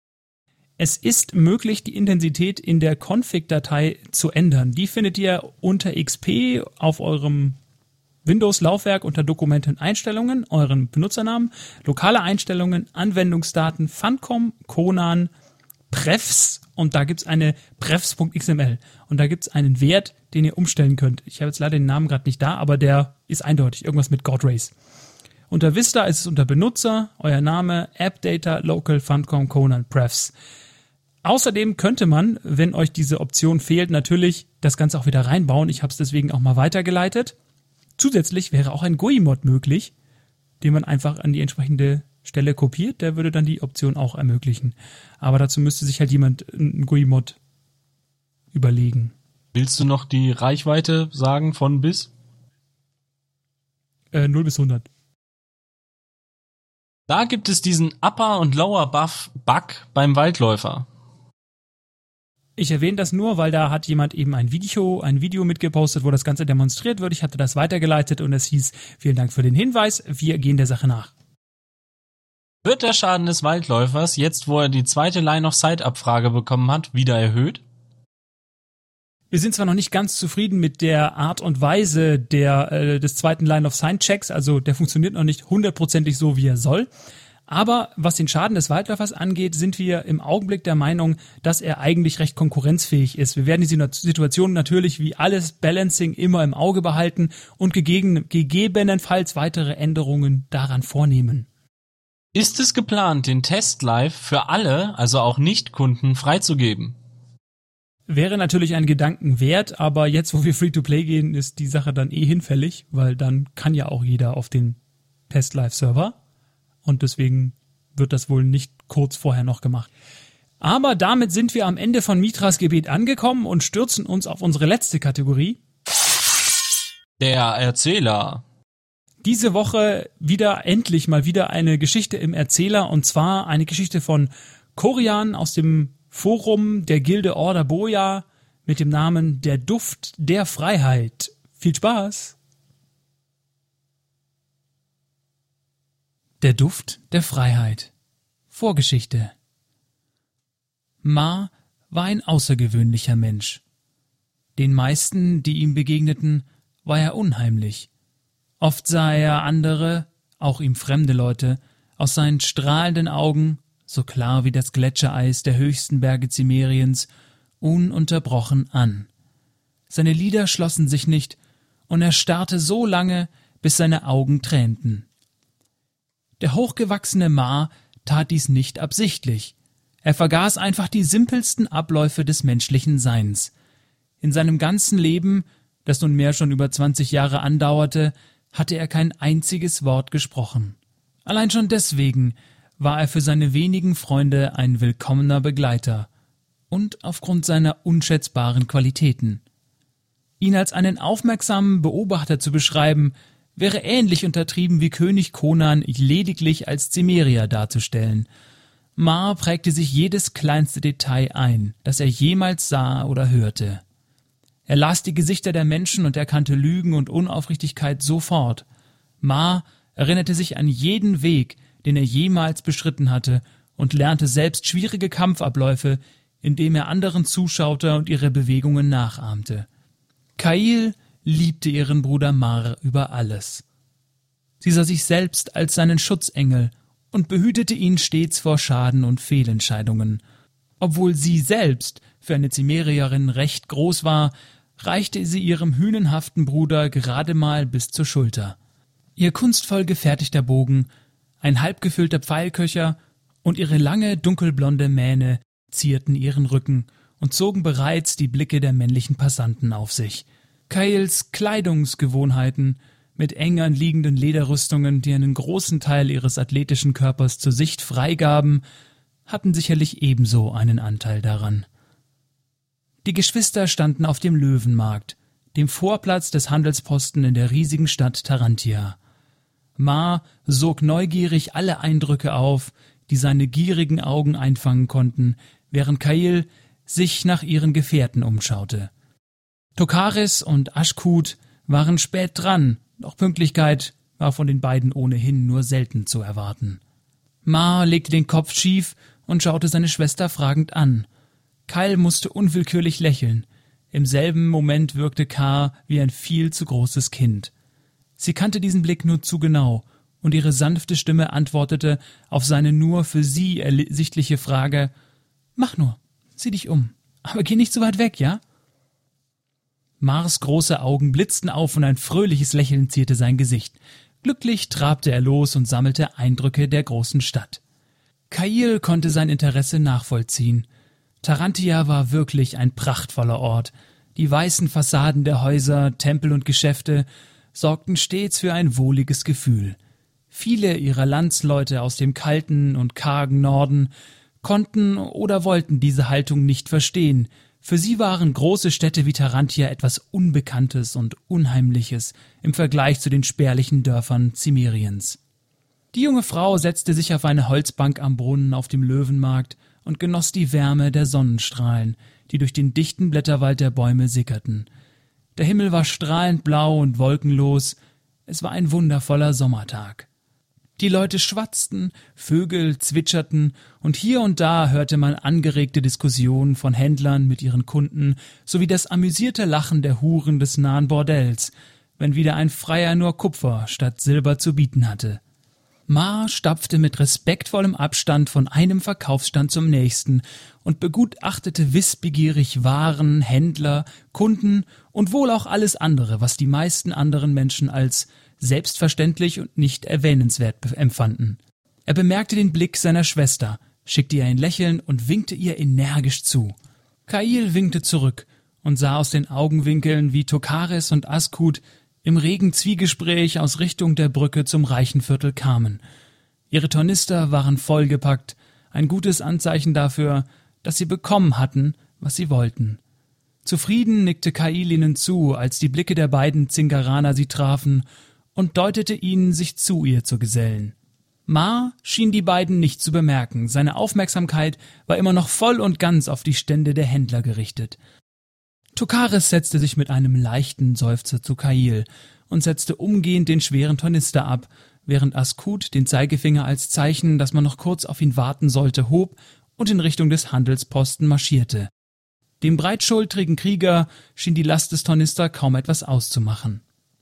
Es ist möglich, die Intensität in der Config-Datei zu ändern. Die findet ihr unter X P auf eurem Windows-Laufwerk unter Dokumente und Einstellungen, euren Benutzernamen, lokale Einstellungen, Anwendungsdaten, Funcom, Conan, Prefs und da gibt's eine prefs.xml und da gibt's einen Wert, den ihr umstellen könnt. Ich habe jetzt leider den Namen gerade nicht da, aber der ist eindeutig, irgendwas mit God Rays. Unter Vista ist es unter Benutzer, euer Name, App Data, Local, Funcom, Conan, Prefs. Außerdem könnte man, wenn euch diese Option fehlt, natürlich das Ganze auch wieder reinbauen. Ich habe es deswegen auch mal weitergeleitet. Zusätzlich wäre auch ein G U I-Mod möglich, den man einfach an die entsprechende Stelle kopiert. Der würde dann die Option auch ermöglichen. Aber dazu müsste sich halt jemand einen G U I-Mod überlegen. Willst du noch die Reichweite sagen von bis? Äh, null bis hundert. Da gibt es diesen Upper- und Lower-Buff-Bug beim Waldläufer. Ich erwähne das nur, weil da hat jemand eben ein Video, ein Video mitgepostet, wo das Ganze demonstriert wird. Ich hatte das weitergeleitet und es hieß, vielen Dank für den Hinweis, wir gehen der Sache nach. Wird der Schaden des Waldläufers, jetzt wo er die zweite Line-of-Sight-Abfrage bekommen hat, wieder erhöht? Wir sind zwar noch nicht ganz zufrieden mit der Art und Weise der, äh, des zweiten Line-of-Sight-Checks, also der funktioniert noch nicht hundertprozentig so, wie er soll. Aber was den Schaden des Waldläufers angeht, sind wir im Augenblick der Meinung, dass er eigentlich recht konkurrenzfähig ist. Wir werden die Situation natürlich wie alles Balancing immer im Auge behalten und gegegen, gegebenenfalls weitere Änderungen daran vornehmen. Ist es geplant, den Test live für alle, also auch Nicht-Kunden, freizugeben? Wäre natürlich ein Gedanken wert, aber jetzt, wo wir Free-to-Play gehen, ist die Sache dann eh hinfällig, weil dann kann ja auch jeder auf den Test-Live-Server. Und deswegen wird das wohl nicht kurz vorher noch gemacht. Aber damit sind wir am Ende von Mitras Gebet angekommen und stürzen uns auf unsere letzte Kategorie. Der Erzähler. Diese Woche wieder, endlich mal wieder eine Geschichte im Erzähler und zwar eine Geschichte von Korian aus dem Forum der Gilde Order Boja mit dem Namen Der Duft der Freiheit. Viel Spaß! Der Duft der Freiheit. Vorgeschichte. Ma war ein außergewöhnlicher Mensch. Den meisten, die ihm begegneten, war er unheimlich. Oft sah er andere, auch ihm fremde Leute, aus seinen strahlenden Augen, so klar wie das Gletschereis der höchsten Berge Zimmeriens, ununterbrochen an. Seine Lider schlossen sich nicht, und er starrte so lange, bis seine Augen tränten. Der hochgewachsene Ma tat dies nicht absichtlich. Er vergaß einfach die simpelsten Abläufe des menschlichen Seins. In seinem ganzen Leben, das nunmehr schon über zwanzig Jahre andauerte, hatte er kein einziges Wort gesprochen. Allein schon deswegen war er für seine wenigen Freunde ein willkommener Begleiter und aufgrund seiner unschätzbaren Qualitäten. Ihn als einen aufmerksamen Beobachter zu beschreiben, wäre ähnlich untertrieben wie König Conan lediglich als Cimmerier darzustellen. Mar prägte sich jedes kleinste Detail ein, das er jemals sah oder hörte. Er las die Gesichter der Menschen und erkannte Lügen und Unaufrichtigkeit sofort. Mar erinnerte sich an jeden Weg, den er jemals beschritten hatte, und lernte selbst schwierige Kampfabläufe, indem er anderen zuschaute und ihre Bewegungen nachahmte. Kail liebte ihren Bruder Mar über alles. Sie sah sich selbst als seinen Schutzengel und behütete ihn stets vor Schaden und Fehlentscheidungen. Obwohl sie selbst für eine Cimmerierin recht groß war, reichte sie ihrem hünenhaften Bruder gerade mal bis zur Schulter. Ihr kunstvoll gefertigter Bogen, ein halbgefüllter Pfeilköcher und ihre lange, dunkelblonde Mähne zierten ihren Rücken und zogen bereits die Blicke der männlichen Passanten auf sich. Kails Kleidungsgewohnheiten mit eng anliegenden Lederrüstungen, die einen großen Teil ihres athletischen Körpers zur Sicht freigaben, hatten sicherlich ebenso einen Anteil daran. Die Geschwister standen auf dem Löwenmarkt, dem Vorplatz des Handelsposten in der riesigen Stadt Tarantia. Mar sog neugierig alle Eindrücke auf, die seine gierigen Augen einfangen konnten, während Kail sich nach ihren Gefährten umschaute. Tokaris und Ashkut waren spät dran, doch Pünktlichkeit war von den beiden ohnehin nur selten zu erwarten. Mar legte den Kopf schief und schaute seine Schwester fragend an. Kail musste unwillkürlich lächeln. Im selben Moment wirkte Kar wie ein viel zu großes Kind. Sie kannte diesen Blick nur zu genau, und ihre sanfte Stimme antwortete auf seine nur für sie ersichtliche Frage: »Mach nur, sieh dich um, aber geh nicht so weit weg, ja?« Mars große Augen blitzten auf und ein fröhliches Lächeln zierte sein Gesicht. Glücklich trabte er los und sammelte Eindrücke der großen Stadt. Kail konnte sein Interesse nachvollziehen. Tarantia war wirklich ein prachtvoller Ort. Die weißen Fassaden der Häuser, Tempel und Geschäfte sorgten stets für ein wohliges Gefühl. Viele ihrer Landsleute aus dem kalten und kargen Norden konnten oder wollten diese Haltung nicht verstehen. Für sie waren große Städte wie Tarantia etwas Unbekanntes und Unheimliches im Vergleich zu den spärlichen Dörfern Cimmeriens. Die junge Frau setzte sich auf eine Holzbank am Brunnen auf dem Löwenmarkt und genoss die Wärme der Sonnenstrahlen, die durch den dichten Blätterwald der Bäume sickerten. Der Himmel war strahlend blau und wolkenlos. Es war ein wundervoller Sommertag. Die Leute schwatzten, Vögel zwitscherten und hier und da hörte man angeregte Diskussionen von Händlern mit ihren Kunden sowie das amüsierte Lachen der Huren des nahen Bordells, wenn wieder ein Freier nur Kupfer statt Silber zu bieten hatte. Mar stapfte mit respektvollem Abstand von einem Verkaufsstand zum nächsten und begutachtete wissbegierig Waren, Händler, Kunden und wohl auch alles andere, was die meisten anderen Menschen als selbstverständlich und nicht erwähnenswert empfanden. Er bemerkte den Blick seiner Schwester, schickte ihr ein Lächeln und winkte ihr energisch zu. Kail winkte zurück und sah aus den Augenwinkeln, wie Tokaris und Ashkut im regen Zwiegespräch aus Richtung der Brücke zum Reichenviertel kamen. Ihre Tornister waren vollgepackt, ein gutes Anzeichen dafür, dass sie bekommen hatten, was sie wollten. Zufrieden nickte Kail ihnen zu, als die Blicke der beiden Zingaraner sie trafen, und deutete ihnen, sich zu ihr zu gesellen. Mar schien die beiden nicht zu bemerken, seine Aufmerksamkeit war immer noch voll und ganz auf die Stände der Händler gerichtet. Tokaris setzte sich mit einem leichten Seufzer zu Kail und setzte umgehend den schweren Tornister ab, während Ashkut den Zeigefinger als Zeichen, dass man noch kurz auf ihn warten sollte, hob und in Richtung des Handelsposten marschierte. Dem breitschultrigen Krieger schien die Last des Tornister kaum etwas auszumachen.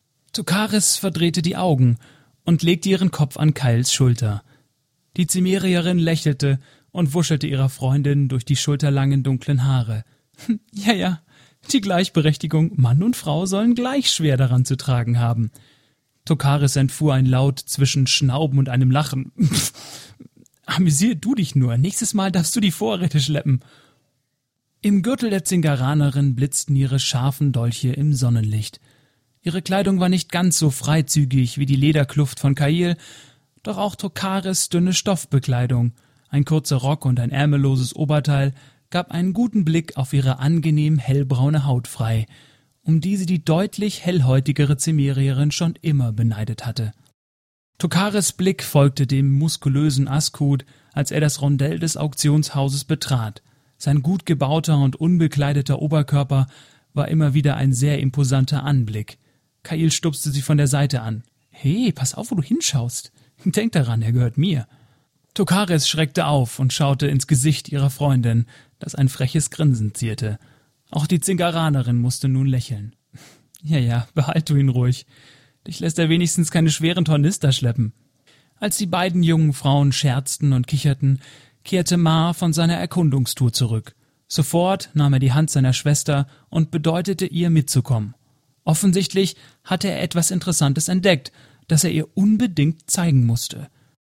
Tokaris verdrehte die Augen und legte ihren Kopf an Kails Schulter. Die Cimmerierin lächelte und wuschelte ihrer Freundin durch die schulterlangen dunklen Haare. Ja, ja, die Gleichberechtigung, Mann und Frau sollen gleich schwer daran zu tragen haben. Tokaris entfuhr ein Laut zwischen Schnauben und einem Lachen. Amüsier du dich nur, nächstes Mal darfst du die Vorräte schleppen. Im Gürtel der Zingaranerin blitzten ihre scharfen Dolche im Sonnenlicht. Ihre Kleidung war nicht ganz so freizügig wie die Lederkluft von Kail, doch auch Tokaris dünne Stoffbekleidung, ein kurzer Rock und ein ärmelloses Oberteil, gab einen guten Blick auf ihre angenehm hellbraune Haut frei, um die sie die deutlich hellhäutigere Cimmeriarin schon immer beneidet hatte. Tokaris' Blick folgte dem muskulösen Askud, als er das Rondell des Auktionshauses betrat. Sein gut gebauter und unbekleideter Oberkörper war immer wieder ein sehr imposanter Anblick. Kail stupste sie von der Seite an. »Hey, pass auf, wo du hinschaust. Denk daran, er gehört mir.« Tokaris schreckte auf und schaute ins Gesicht ihrer Freundin, das ein freches Grinsen zierte. Auch die Zingaranerin musste nun lächeln. »Ja, ja, behalt du ihn ruhig. Dich lässt er wenigstens keine schweren Tornister schleppen.« Als die beiden jungen Frauen scherzten und kicherten, kehrte Mar von seiner Erkundungstour zurück. Sofort nahm er die Hand seiner Schwester und bedeutete ihr mitzukommen. Offensichtlich hatte er etwas Interessantes entdeckt, das er ihr unbedingt zeigen musste.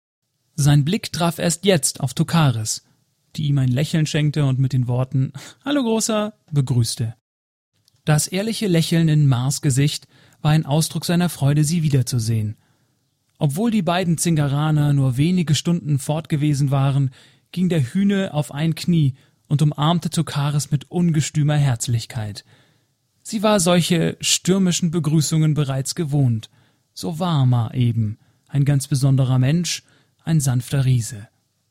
Sein Blick traf erst jetzt auf Tokaris, die ihm ein Lächeln schenkte und mit den Worten »Hallo, Großer« begrüßte. Das ehrliche Lächeln in Mars Gesicht war ein Ausdruck seiner Freude, sie wiederzusehen. Obwohl die beiden Zingaraner nur wenige Stunden fort gewesen waren, ging der Hühne auf ein Knie und umarmte Tokaris mit ungestümer Herzlichkeit. Sie war solche stürmischen Begrüßungen bereits gewohnt. So war Mar eben, ein ganz besonderer Mensch, ein sanfter Riese.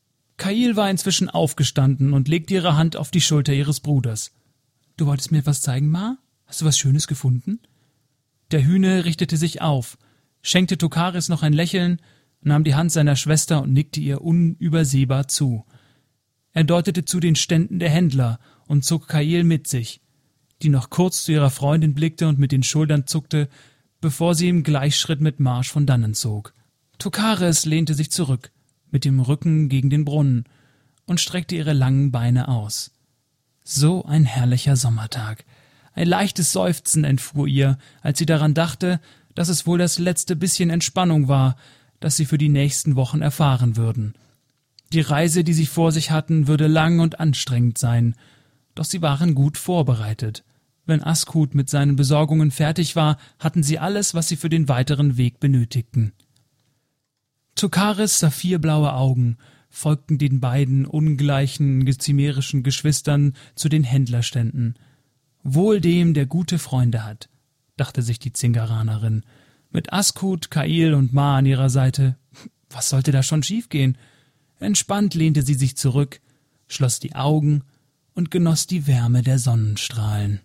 Kail war inzwischen aufgestanden und legte ihre Hand auf die Schulter ihres Bruders. »Du wolltest mir etwas zeigen, Mar? Hast du was Schönes gefunden?« Der Hühne richtete sich auf, schenkte Tokaris noch ein Lächeln, nahm die Hand seiner Schwester und nickte ihr unübersehbar zu. Er deutete zu den Ständen der Händler und zog Kail mit sich, die noch kurz zu ihrer Freundin blickte und mit den Schultern zuckte, bevor sie im Gleichschritt mit Marsch von dannen zog. Tokaris lehnte sich zurück, mit dem Rücken gegen den Brunnen, und streckte ihre langen Beine aus. So ein herrlicher Sommertag. Ein leichtes Seufzen entfuhr ihr, als sie daran dachte, dass es wohl das letzte bisschen Entspannung war, das sie für die nächsten Wochen erfahren würden. Die Reise, die sie vor sich hatten, würde lang und anstrengend sein, doch sie waren gut vorbereitet. Wenn Askud mit seinen Besorgungen fertig war, hatten sie alles, was sie für den weiteren Weg benötigten. Tokaris' saphirblaue Augen folgten den beiden ungleichen, zimmerischen Geschwistern zu den Händlerständen. »Wohl dem, der gute Freunde hat«, dachte sich die Zingaranerin. Mit Askud, Kail und Mar an ihrer Seite. Was sollte da schon schiefgehen? Entspannt lehnte sie sich zurück, schloss die Augen und genoss die Wärme der Sonnenstrahlen.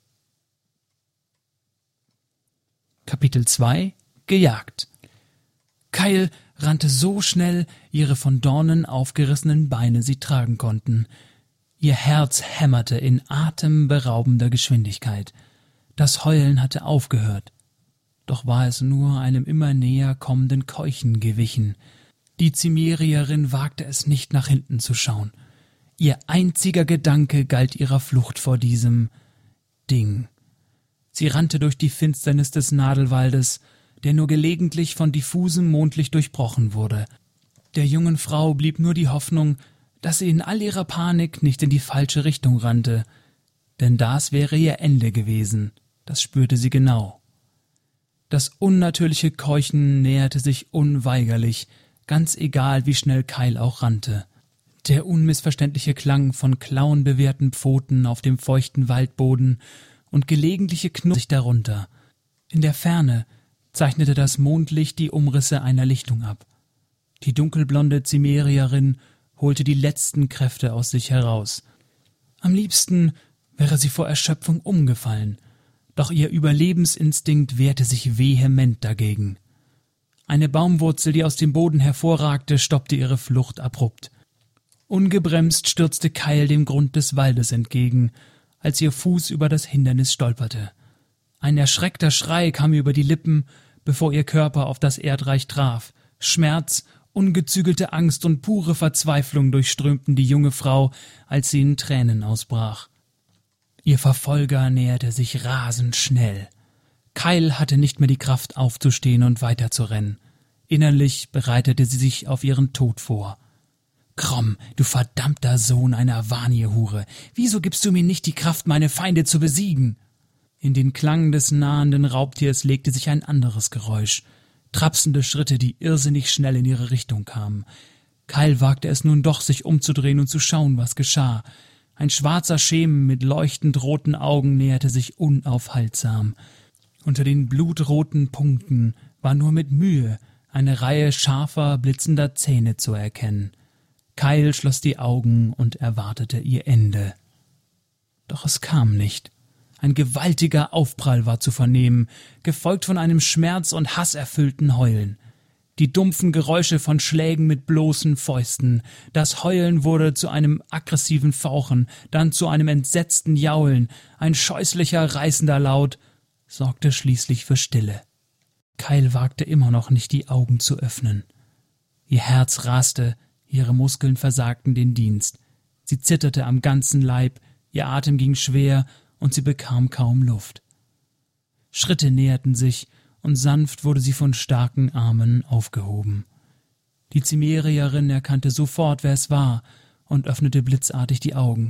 Kapitel zwei Gejagt. Kail rannte so schnell, ihre von Dornen aufgerissenen Beine sie tragen konnten. Ihr Herz hämmerte in atemberaubender Geschwindigkeit. Das Heulen hatte aufgehört. Doch war es nur einem immer näher kommenden Keuchen gewichen. Die Cimmeriarin wagte es nicht, nach hinten zu schauen. Ihr einziger Gedanke galt ihrer Flucht vor diesem Ding. Sie rannte durch die Finsternis des Nadelwaldes, der nur gelegentlich von diffusem Mondlicht durchbrochen wurde. Der jungen Frau blieb nur die Hoffnung, dass sie in all ihrer Panik nicht in die falsche Richtung rannte, denn das wäre ihr Ende gewesen, das spürte sie genau. Das unnatürliche Keuchen näherte sich unweigerlich, ganz egal, wie schnell Kail auch rannte. Der unmissverständliche Klang von klauenbewehrten Pfoten auf dem feuchten Waldboden und gelegentliche Knurren sich darunter. In der Ferne zeichnete das Mondlicht die Umrisse einer Lichtung ab. Die dunkelblonde Cimmeriarin holte die letzten Kräfte aus sich heraus. Am liebsten wäre sie vor Erschöpfung umgefallen, doch ihr Überlebensinstinkt wehrte sich vehement dagegen. Eine Baumwurzel, die aus dem Boden hervorragte, stoppte ihre Flucht abrupt. Ungebremst stürzte Kail dem Grund des Waldes entgegen, als ihr Fuß über das Hindernis stolperte. Ein erschreckter Schrei kam über die Lippen, bevor ihr Körper auf das Erdreich traf. Schmerz, ungezügelte Angst und pure Verzweiflung durchströmten die junge Frau, als sie in Tränen ausbrach. Ihr Verfolger näherte sich rasend schnell. Kail hatte nicht mehr die Kraft, aufzustehen und weiterzurennen. Innerlich bereitete sie sich auf ihren Tod vor. Krom, du verdammter Sohn einer Vanir-Hure, wieso gibst du mir nicht die Kraft, meine Feinde zu besiegen? In den Klang des nahenden Raubtiers legte sich ein anderes Geräusch. Trapsende Schritte, die irrsinnig schnell in ihre Richtung kamen. Kyle wagte es nun doch, sich umzudrehen und zu schauen, was geschah. Ein schwarzer Schemen mit leuchtend roten Augen näherte sich unaufhaltsam. Unter den blutroten Punkten war nur mit Mühe eine Reihe scharfer, blitzender Zähne zu erkennen. Kyle schloss die Augen und erwartete ihr Ende. Doch es kam nicht. Ein gewaltiger Aufprall war zu vernehmen, gefolgt von einem schmerz- und hasserfüllten Heulen. Die dumpfen Geräusche von Schlägen mit bloßen Fäusten. Das Heulen wurde zu einem aggressiven Fauchen, dann zu einem entsetzten Jaulen. Ein scheußlicher, reißender Laut sorgte schließlich für Stille. Kyle wagte immer noch nicht, die Augen zu öffnen. Ihr Herz raste, ihre Muskeln versagten den Dienst. Sie zitterte am ganzen Leib, ihr Atem ging schwer und sie bekam kaum Luft. Schritte näherten sich, und sanft wurde sie von starken Armen aufgehoben. Die Cimmeriarin erkannte sofort, wer es war, und öffnete blitzartig die Augen.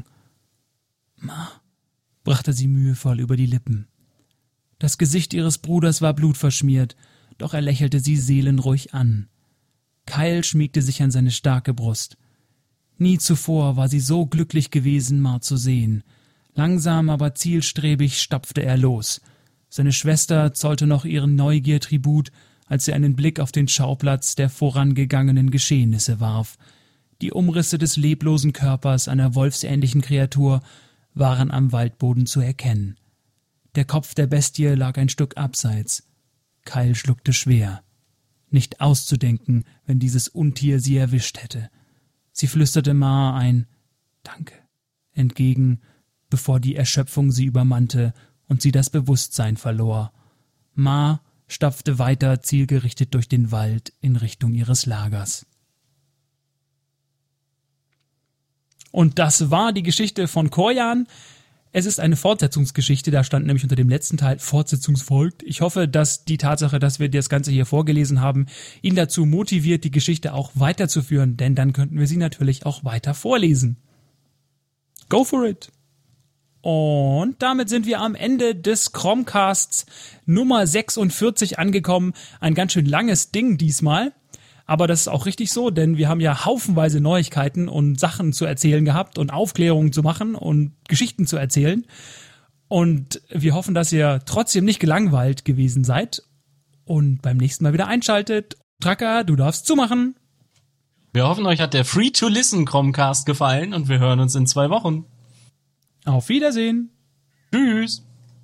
»Ma«, brachte sie mühevoll über die Lippen. Das Gesicht ihres Bruders war blutverschmiert, doch er lächelte sie seelenruhig an. Kyle schmiegte sich an seine starke Brust. Nie zuvor war sie so glücklich gewesen, Ma zu sehen. Langsam, aber zielstrebig stapfte er los. Seine Schwester zollte noch ihren Neugier Tribut, als sie einen Blick auf den Schauplatz der vorangegangenen Geschehnisse warf. Die Umrisse des leblosen Körpers einer wolfsähnlichen Kreatur waren am Waldboden zu erkennen. Der Kopf der Bestie lag ein Stück abseits. Kyle schluckte schwer. Nicht auszudenken, wenn dieses Untier sie erwischt hätte. Sie flüsterte Ma ein »Danke« entgegen, bevor die Erschöpfung sie übermannte und sie das Bewusstsein verlor. Ma stapfte weiter zielgerichtet durch den Wald in Richtung ihres Lagers. Und das war die Geschichte von Korjan. Es ist eine Fortsetzungsgeschichte, da stand nämlich unter dem letzten Teil Fortsetzung folgt. Ich hoffe, dass die Tatsache, dass wir das Ganze hier vorgelesen haben, ihn dazu motiviert, die Geschichte auch weiterzuführen, denn dann könnten wir sie natürlich auch weiter vorlesen. Go for it! Und damit sind wir am Ende des Chromcasts Nummer sechsundvierzig angekommen. Ein ganz schön langes Ding diesmal. Aber das ist auch richtig so, denn wir haben ja haufenweise Neuigkeiten und Sachen zu erzählen gehabt und Aufklärungen zu machen und Geschichten zu erzählen. Und wir hoffen, dass ihr trotzdem nicht gelangweilt gewesen seid und beim nächsten Mal wieder einschaltet. Tracker, du darfst zumachen. Wir hoffen, euch hat der Free-to-Listen Chromcast gefallen und wir hören uns in zwei Wochen. Auf Wiedersehen. Tschüss.